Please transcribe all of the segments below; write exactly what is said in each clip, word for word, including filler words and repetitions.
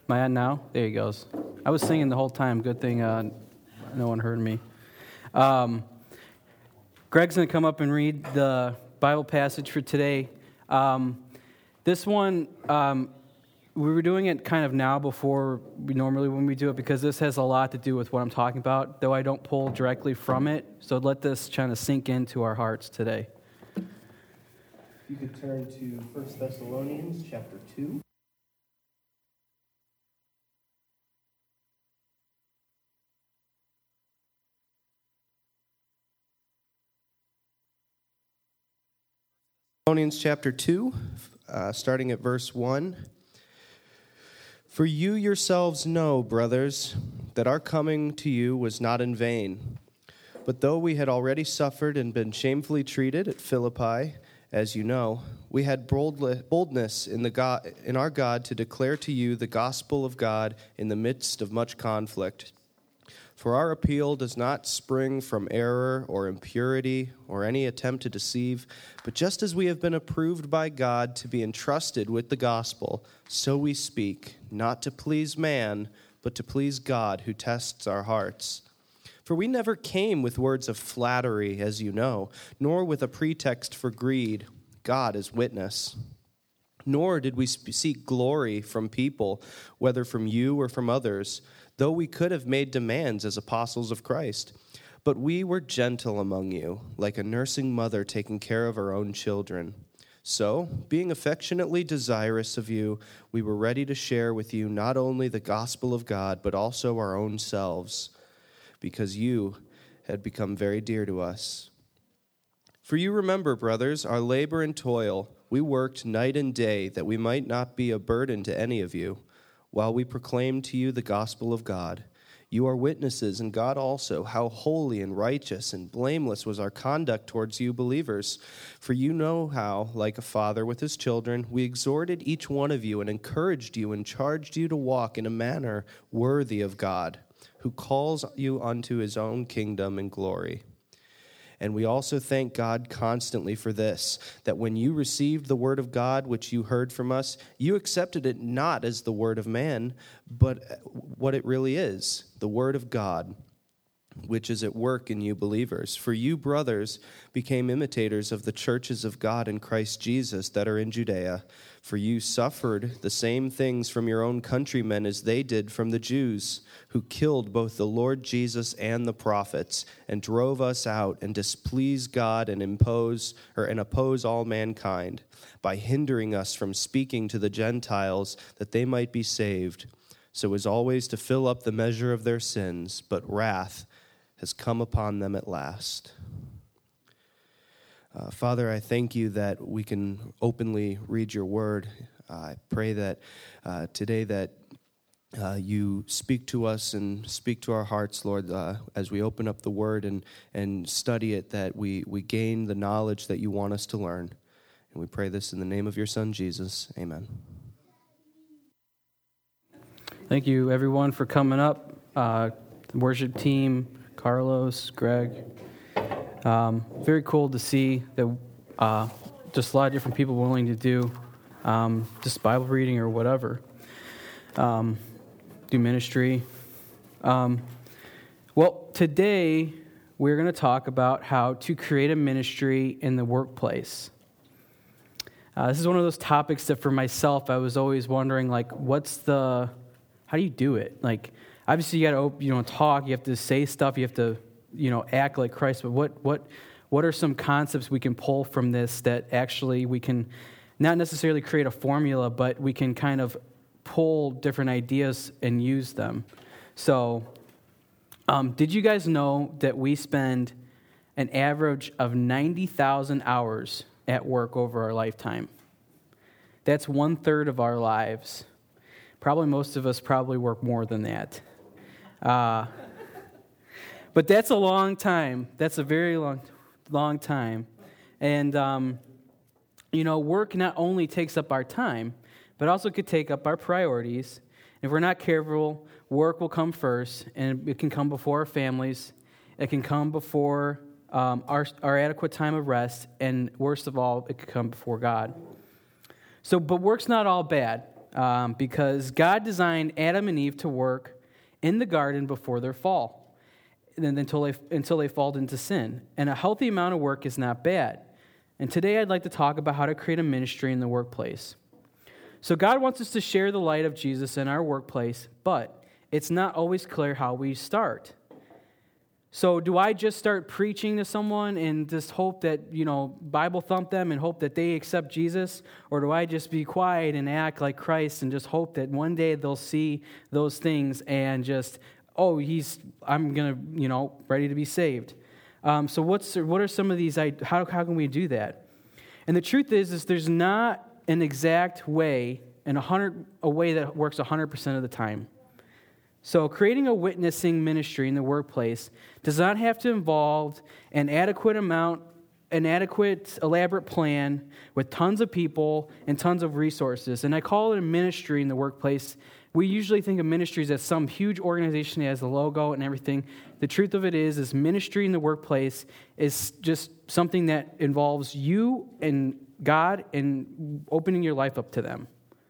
Am I on now? There he goes. I was singing the whole time. Good thing uh, no one heard me. Um, Greg's going to come up and read the Bible passage for today. Um, this one, um, we were doing it kind of now before we normally when we do it because this has a lot to do with what I'm talking about, though I don't pull directly from it. So let this kind of sink into our hearts today. You could turn to First Thessalonians chapter two. Thessalonians chapter two, uh, starting at verse one. For you yourselves know, brothers, that our coming to you was not in vain. But though we had already suffered and been shamefully treated at Philippi, as you know, we had boldness in the God, in our God to declare to you the gospel of God in the midst of much conflict. For our appeal does not spring from error or impurity or any attempt to deceive, but just as we have been approved by God to be entrusted with the gospel, so we speak, not to please man, but to please God who tests our hearts. For we never came with words of flattery, as you know, nor with a pretext for greed. God is witness. Nor did we seek glory from people, whether from you or from others, though we could have made demands as apostles of Christ. But we were gentle among you, like a nursing mother taking care of her own children. So, being affectionately desirous of you, we were ready to share with you not only the gospel of God, but also our own selves, because you had become very dear to us. For you remember, brothers, our labor and toil. We worked night and day that we might not be a burden to any of you, while we proclaim to you the gospel of God. You are witnesses, and God also, how holy and righteous and blameless was our conduct towards you believers. For you know how, like a father with his children, we exhorted each one of you and encouraged you and charged you to walk in a manner worthy of God, who calls you unto his own kingdom and glory. And we also thank God constantly for this, that when you received the word of God, which you heard from us, you accepted it not as the word of man, but what it really is, the word of God, which is at work in you believers. For you, brothers, became imitators of the churches of God in Christ Jesus that are in Judea. For you suffered the same things from your own countrymen as they did from the Jews, who killed both the Lord Jesus and the prophets, and drove us out and displease God and impose or and oppose all mankind, by hindering us from speaking to the Gentiles that they might be saved, so as always to fill up the measure of their sins, but wrath has come upon them at last. Uh, Father, I thank you that we can openly read your word. Uh, I pray that uh, today that uh, you speak to us and speak to our hearts, Lord, uh, as we open up the word and, and study it, that we, we gain the knowledge that you want us to learn. And we pray this in the name of your Son, Jesus. Amen. Thank you, everyone, for coming up. Uh, the worship team, Carlos, Greg. Um, very cool to see that uh, just a lot of different people willing to do um, just Bible reading or whatever, um, do ministry. Um, well, today we're going to talk about how to create a ministry in the workplace. Uh, this is one of those topics that for myself I was always wondering, like, what's the, how do you do it? Like, obviously you got to, you know, talk, you have to say stuff, you have to, you know, act like Christ, but what what what are some concepts we can pull from this that actually we can not necessarily create a formula, but we can kind of pull different ideas and use them. So, um, did you guys know that we spend an average of ninety thousand hours at work over our lifetime? That's one third of our lives. Probably most of us probably work more than that. Uh, but that's a long time. That's a very long, long time. And, um, you know, work not only takes up our time, but also could take up our priorities. If we're not careful, work will come first, and it can come before our families. It can come before um, our, our adequate time of rest, and worst of all, it could come before God. So, but work's not all bad. um, because God designed Adam and Eve to work in the garden before their fall, and until they until they fall into sin. And a healthy amount of work is not bad. And today I'd like to talk about how to create a ministry in the workplace. So God wants us to share the light of Jesus in our workplace, but it's not always clear how we start. So do I just start preaching to someone and just hope that, you know, Bible thump them and hope that they accept Jesus? Or do I just be quiet and act like Christ and just hope that one day they'll see those things and just, oh, he's, I'm going to, you know, ready to be saved? Um, so what's what are some of these, how, how can we do that? And the truth is, is there's not an exact way and a hundred a way that works one hundred percent of the time. So creating a witnessing ministry in the workplace does not have to involve an adequate amount, an adequate, elaborate plan with tons of people and tons of resources. And I call it a ministry in the workplace. We usually think of ministries as some huge organization that has a logo and everything. The truth of it is, is ministry in the workplace is just something that involves you and God and opening your life up to them.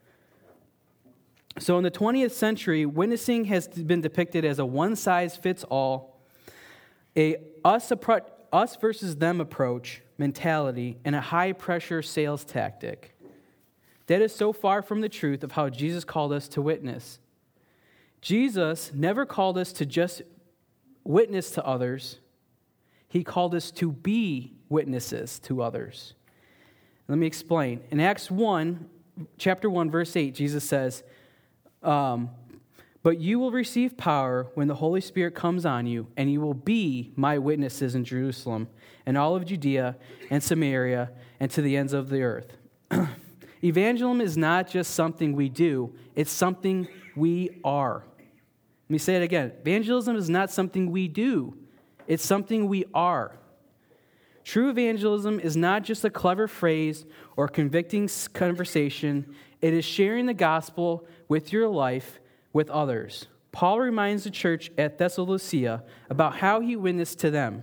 So in the twentieth century, witnessing has been depicted as a one-size-fits-all, a us, appro- us versus them approach mentality, and a high-pressure sales tactic. That is so far from the truth of how Jesus called us to witness. Jesus never called us to just witness to others. He called us to be witnesses to others. Let me explain. In Acts one, chapter one, verse eight, Jesus says, Um, but you will receive power when the Holy Spirit comes on you, and you will be my witnesses in Jerusalem and all of Judea and Samaria and to the ends of the earth. Evangelism is not just something we do, it's something we are. Let me say it again. Evangelism is not something we do, it's something we are. True evangelism is not just a clever phrase or convicting conversation. It is sharing the gospel with your life with others. Paul reminds the church at Thessalonica about how he witnessed to them.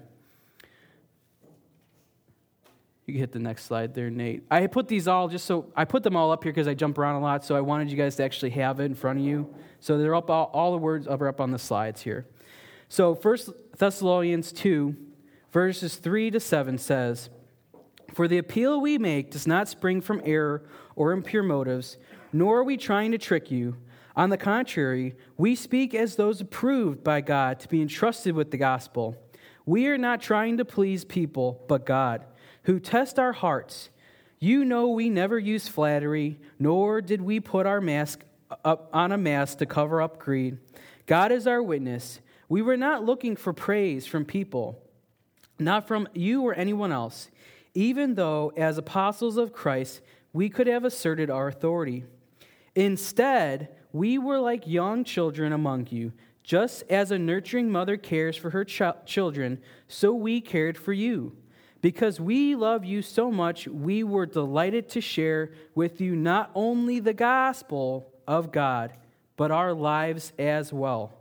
You can hit the next slide there, Nate. I put these all just so, I put them all up here because I jump around a lot, so I wanted you guys to actually have it in front of you. So they're up, all, all the words are up on the slides here. So First Thessalonians two, verses three to seven says, For the appeal we make does not spring from error or impure motives, nor are we trying to trick you. On the contrary, we speak as those approved by God to be entrusted with the gospel. We are not trying to please people, but God, who tests our hearts. You know we never use flattery, nor did we put our mask up on a mask to cover up greed. God is our witness. We were not looking for praise from people, not from you or anyone else, even though as apostles of Christ, we could have asserted our authority. Instead, we were like young children among you. Just as a nurturing mother cares for her ch- children, so we cared for you. Because we love you so much, we were delighted to share with you not only the gospel of God, but our lives as well.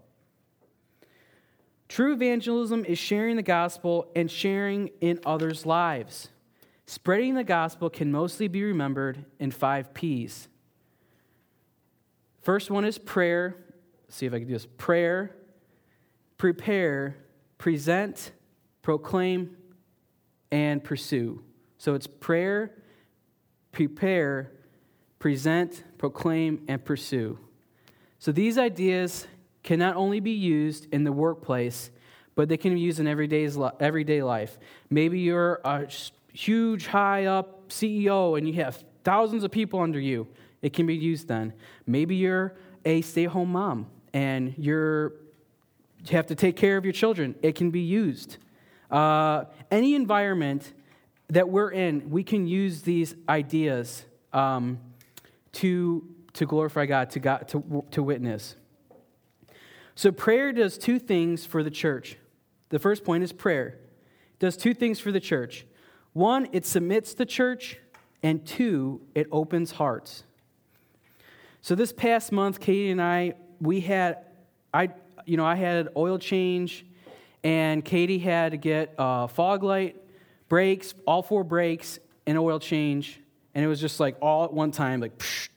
True evangelism is sharing the gospel and sharing in others' lives. Spreading the gospel can mostly be remembered in five P's. First one is prayer. Let's see if I can do this. Prayer, prepare, present, proclaim, and pursue. So it's prayer, prepare, present, proclaim, and pursue. So these ideas can not only be used in the workplace, but they can be used in everyday's everyday life. Maybe you're a huge, high-up C E O and you have thousands of people under you. It can be used then. Maybe you're a stay-at-home mom and you're, you have to take care of your children. It can be used. Uh, any environment that we're in, we can use these ideas um, to to glorify God, to God, to to witness. So prayer does two things for the church. The first point is prayer. It does two things for the church. One, it submits the church, and two, it opens hearts. So this past month, Katie and I, we had, I, you know, I had an oil change, and Katie had to get a fog light, brakes, all four brakes, and oil change, and it was just like all at one time, like, psh,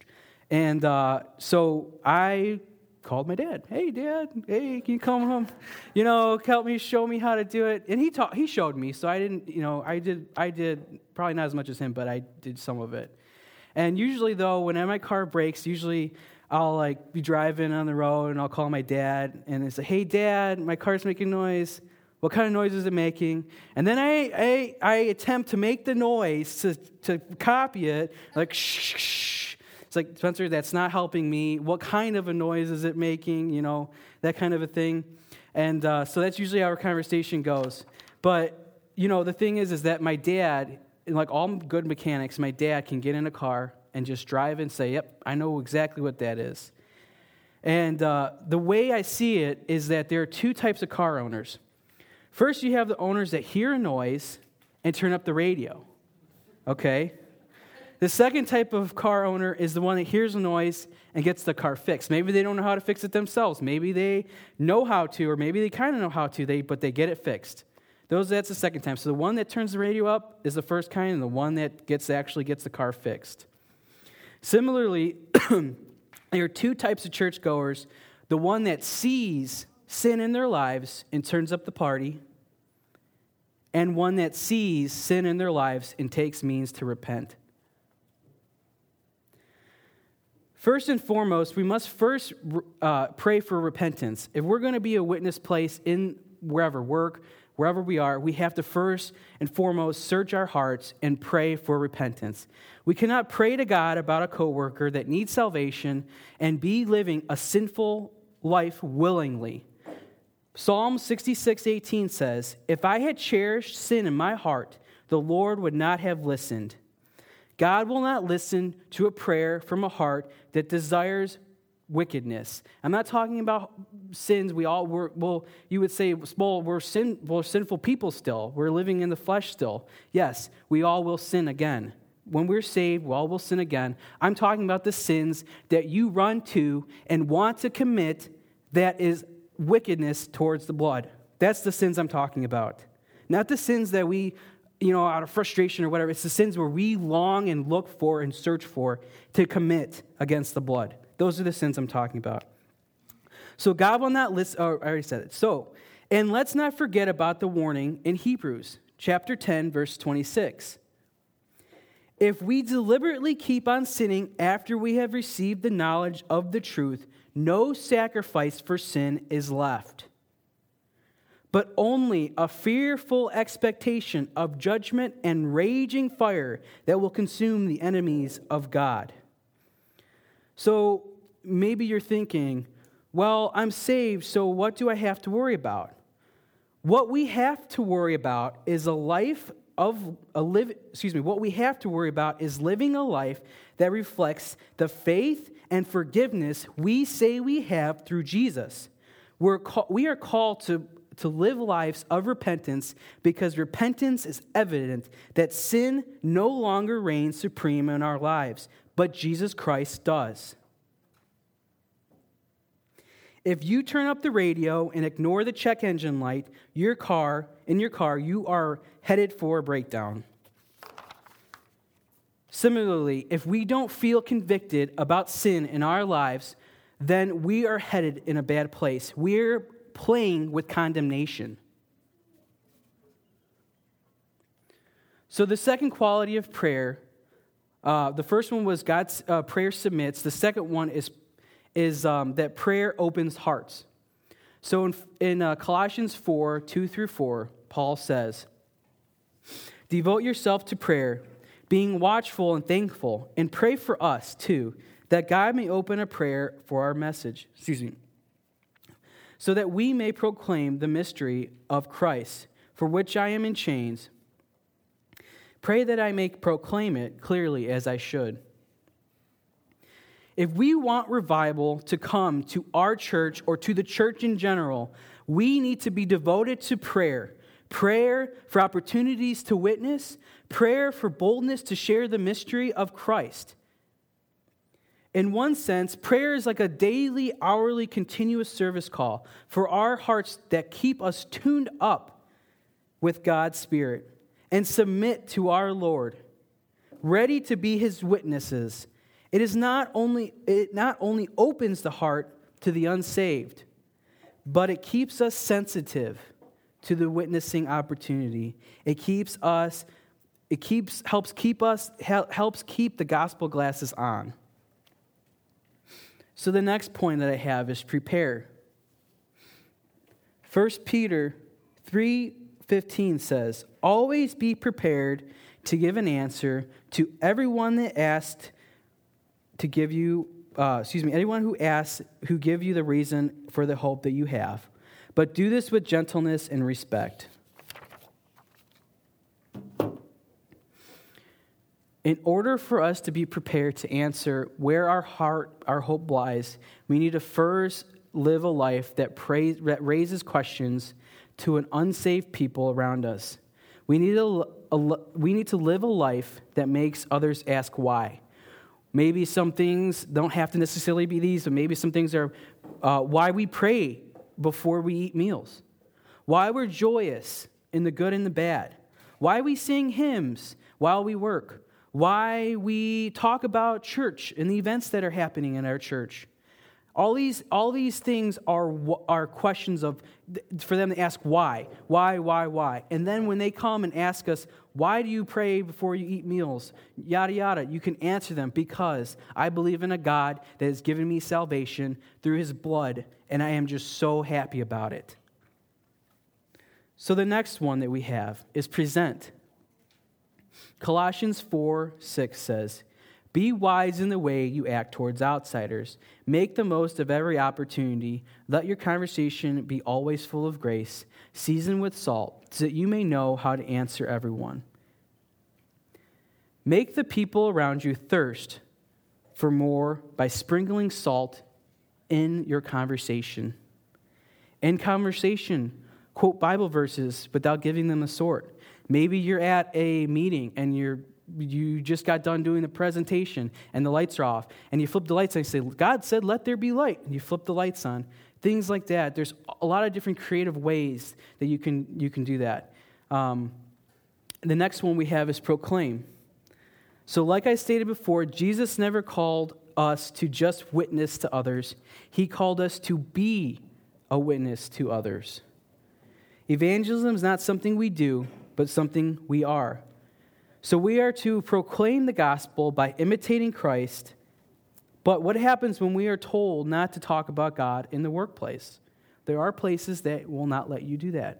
And uh, so I called my dad. Hey, Dad. Hey, can you come home? You know, help me, show me how to do it. And he taught. He showed me. So I didn't. You know, I did. I did probably not as much as him, but I did some of it. And usually, though, when my car breaks, usually I'll like be driving on the road and I'll call my dad and I say, "Hey, Dad, my car's making noise. What kind of noise is it making?" And then I I, I attempt to make the noise to to copy it, like shh, shh. It's like, Spencer, that's not helping me. What kind of a noise is it making? You know, that kind of a thing. And uh, so that's usually how our conversation goes. But, you know, the thing is, is that my dad, like all good mechanics, my dad can get in a car and just drive and say, yep, I know exactly what that is. And uh, the way I see it is that there are two types of car owners. First, you have the owners that hear a noise and turn up the radio, okay? The second type of car owner is the one that hears a noise and gets the car fixed. Maybe they don't know how to fix it themselves. Maybe they know how to, or maybe they kind of know how to, they but they get it fixed. Those That's the second time. So the one that turns the radio up is the first kind, and the one that gets actually gets the car fixed. Similarly, there are two types of churchgoers. The one that sees sin in their lives and turns up the party, and one that sees sin in their lives and takes means to repent. First and foremost, we must first uh, pray for repentance. If we're going to be a witness place in wherever, work, wherever we are, we have to first and foremost search our hearts and pray for repentance. We cannot pray to God about a coworker that needs salvation and be living a sinful life willingly. Psalm sixty-six eighteen says, "If I had cherished sin in my heart, the Lord would not have listened." God will not listen to a prayer from a heart that desires wickedness. I'm not talking about sins. We all, we're, well, you would say, well, we're, sin, we're sinful people still. We're living in the flesh still. Yes, we all will sin again. When we're saved, we all will sin again. I'm talking about the sins that you run to and want to commit that is wickedness towards the blood. That's the sins I'm talking about. Not the sins that we, you know, out of frustration or whatever. It's the sins where we long and look for and search for to commit against the blood. Those are the sins I'm talking about. So God will not listen. Oh, I already said it. So, and let's not forget about the warning in Hebrews chapter ten, verse twenty-six. If we deliberately keep on sinning after we have received the knowledge of the truth, no sacrifice for sin is left, but only a fearful expectation of judgment and raging fire that will consume the enemies of God. So maybe you're thinking, well, I'm saved, so what do I have to worry about? What we have to worry about is a life of a live, excuse me, what we have to worry about is living a life that reflects the faith and forgiveness we say we have through Jesus. We're call, we are called to to live lives of repentance because repentance is evident that sin no longer reigns supreme in our lives, but Jesus Christ does. If you turn up the radio and ignore the check engine light, your car, in your car, you are headed for a breakdown. Similarly, if we don't feel convicted about sin in our lives, then we are headed in a bad place. We're playing with condemnation. So the second quality of prayer, uh, the first one was God's uh, prayer submits. The second one is is um, that prayer opens hearts. So in, in uh, Colossians four, two through four, Paul says, "Devote yourself to prayer, being watchful and thankful, and pray for us too, that God may open a prayer for our message." Excuse me. "So that we may proclaim the mystery of Christ, for which I am in chains. Pray that I may proclaim it clearly as I should." If we want revival to come to our church or to the church in general, we need to be devoted to prayer. Prayer for opportunities to witness, prayer for boldness to share the mystery of Christ. In one sense, prayer is like a daily, hourly, continuous service call for our hearts that keep us tuned up with God's Spirit and submit to our Lord, ready to be His witnesses It is not only it not only opens the heart to the unsaved, but it keeps us sensitive to the witnessing opportunity. It keeps us it keeps helps keep us helps keep the gospel glasses on. So the next point that I have is prepare. First Peter three fifteen says, "Always be prepared to give an answer to everyone that asks to give you, uh, excuse me, anyone who asks, who give you the reason for the hope that you have. But do this with gentleness and respect." In order for us to be prepared to answer where our heart, our hope lies, we need to first live a life that, praise, that raises questions to an unsaved people around us. We need, a, a, we need to live a life that makes others ask why. Maybe some things don't have to necessarily be these, but maybe some things are uh, why we pray before we eat meals, why we're joyous in the good and the bad, why we sing hymns while we work, why we talk about church and the events that are happening in our church. All these, all these things are, are questions of, for them to ask why, why, why, why. And then when they come and ask us, why do you pray before you eat meals, yada, yada, you can answer them, because I believe in a God that has given me salvation through his blood, and I am just so happy about it. So the next one that we have is present. Colossians four six says, "Be wise in the way you act towards outsiders. Make the most of every opportunity. Let your conversation be always full of grace, seasoned with salt, so that you may know how to answer everyone." Make the people around you thirst for more by sprinkling salt in your conversation. In conversation, quote Bible verses without giving them a sword. Maybe you're at a meeting and you're you just got done doing the presentation and the lights are off, and you flip the lights on and you say, "God said, let there be light." And you flip the lights on. Things like that. There's a lot of different creative ways that you can you can do that. Um, the next one we have is proclaim. So like I stated before, Jesus never called us to just witness to others. He called us to be a witness to others. Evangelism is not something we do, but something we are. So we are to proclaim the gospel by imitating Christ. But what happens when we are told not to talk about God in the workplace? There are places that will not let you do that.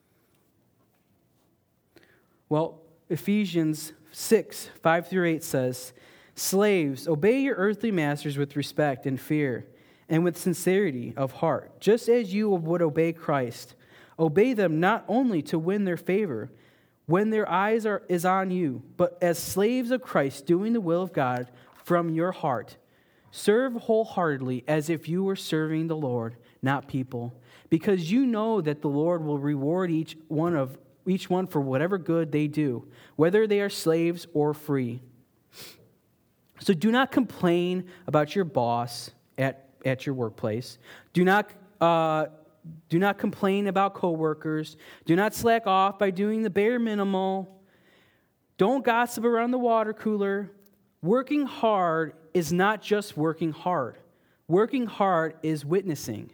Well, Ephesians six, five through eight says, "Slaves, obey your earthly masters with respect and fear, and with sincerity of heart, just as you would obey Christ. Obey them not only to win their favor when their eyes are is on you, but as slaves of Christ, doing the will of God from your heart. Serve wholeheartedly as if you were serving the Lord, not people, because you know that the Lord will reward each one of each one for whatever good they do, whether they are slaves or free. So do not complain about your boss at, at your workplace. Do not uh, do not complain about coworkers. Do not slack off by doing the bare minimal. Don't gossip around the water cooler. Working hard is not just working hard. Working hard is witnessing.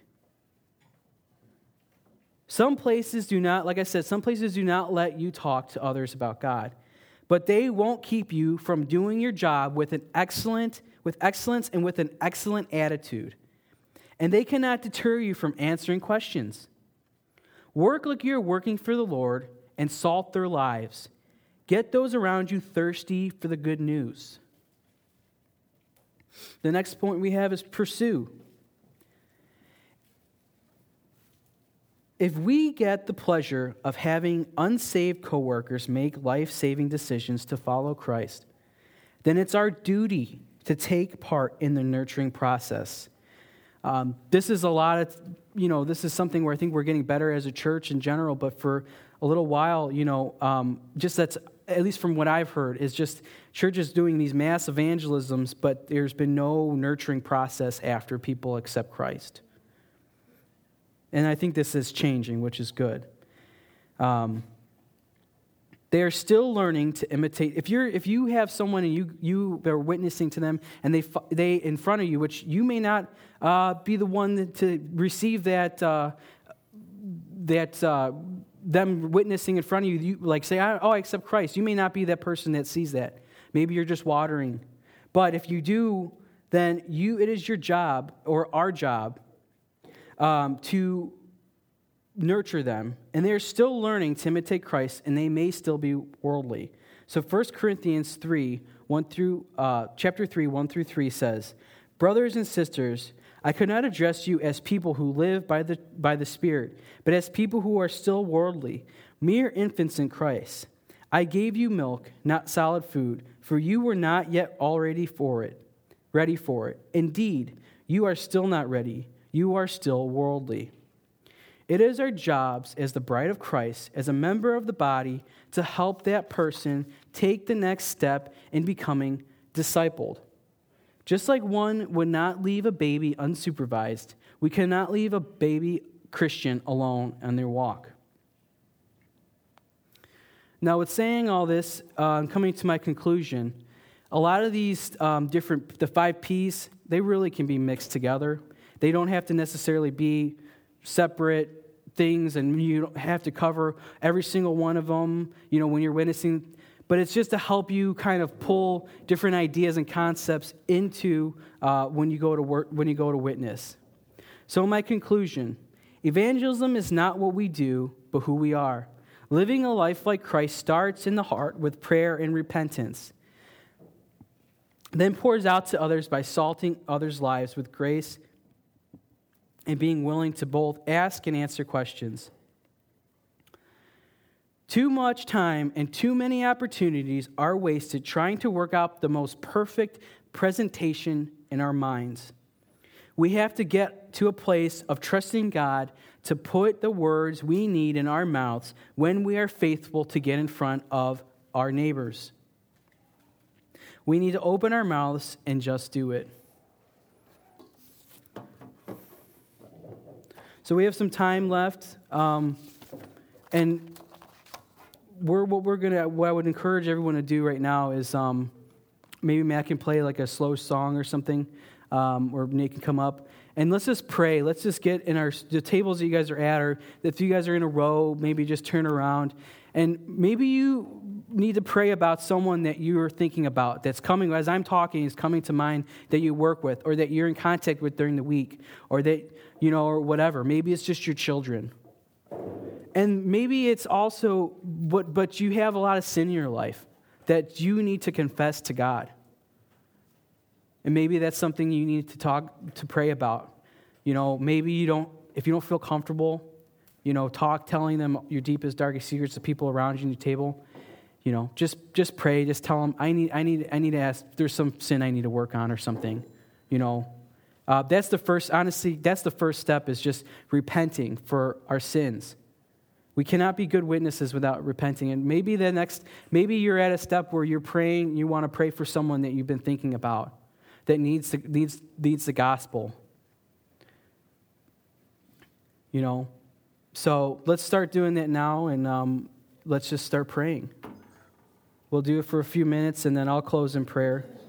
Some places do not, like I said, some places do not let you talk to others about God. But they won't keep you from doing your job with an excellent, with excellence and with an excellent attitude. And they cannot deter you from answering questions. Work like you're working for the Lord and salt their lives. Get those around you thirsty for the good news. The next point we have is pursue. If we get the pleasure of having unsaved coworkers make life-saving decisions to follow Christ, then it's our duty to take part in the nurturing process. Um, this is a lot of, you know, this is something where I think we're getting better as a church in general, but for a little while, you know, um, just that's, at least from what I've heard, is just churches doing these mass evangelisms, but there's been no nurturing process after people accept Christ. And I think this is changing, which is good. Um, They are still learning to imitate. If you're, if you have someone and you you are witnessing to them, and they they in front of you, which you may not uh, be the one to receive that uh, that uh, them witnessing in front of you. You like say, "Oh, I accept Christ." You may not be that person that sees that. Maybe you're just watering. But if you do, then you it is your job or our job um, to nurture them, and they're still learning to imitate Christ, and they may still be worldly. So First Corinthians three, one through, uh, chapter three, one through three says, "Brothers and sisters, I could not address you as people who live by the, by the Spirit, but as people who are still worldly, mere infants in Christ. I gave you milk, not solid food, for you were not yet already for it, ready for it. Indeed, you are still not ready. You are still worldly." It is our jobs as the bride of Christ, as a member of the body, to help that person take the next step in becoming discipled. Just like one would not leave a baby unsupervised, we cannot leave a baby Christian alone on their walk. Now, with saying all this, uh, I'm coming to my conclusion. A lot of these um, different, the five P's, they really can be mixed together. They don't have to necessarily be separate things, and you don't have to cover every single one of them, you know, when you're witnessing. But it's just to help you kind of pull different ideas and concepts into uh, when you go to work, when you go to witness. So my conclusion, evangelism is not what we do, but who we are. Living a life like Christ starts in the heart with prayer and repentance, then pours out to others by salting others' lives with grace and being willing to both ask and answer questions. Too much time and too many opportunities are wasted trying to work out the most perfect presentation in our minds. We have to get to a place of trusting God to put the words we need in our mouths when we are faithful to get in front of our neighbors. We need to open our mouths and just do it. So we have some time left, um, and we're what we're gonna. What I would encourage everyone to do right now is um, maybe Matt can play like a slow song or something, um, or Nate can come up, and let's just pray. Let's just get in our the tables that you guys are at, or if you guys are in a row, maybe just turn around, and maybe you need to pray about someone that you are thinking about that's coming as I'm talking is coming to mind that you work with, or that you're in contact with during the week, or that. You know, or whatever. Maybe it's just your children. And maybe it's also, but, but you have a lot of sin in your life that you need to confess to God. And maybe that's something you need to talk, to pray about. You know, maybe you don't, if you don't feel comfortable, you know, talk, telling them your deepest, darkest secrets to people around you on your table. You know, just just pray, just tell them, I need, I need, I need to ask, there's some sin I need to work on or something, you know. Uh, that's the first, honestly, that's the first step is just repenting for our sins. We cannot be good witnesses without repenting. And maybe the next, maybe you're at a step where you're praying, you want to pray for someone that you've been thinking about that needs the, needs, needs the gospel. You know, so let's start doing that now, and um, let's just start praying. We'll do it for a few minutes, and then I'll close in prayer.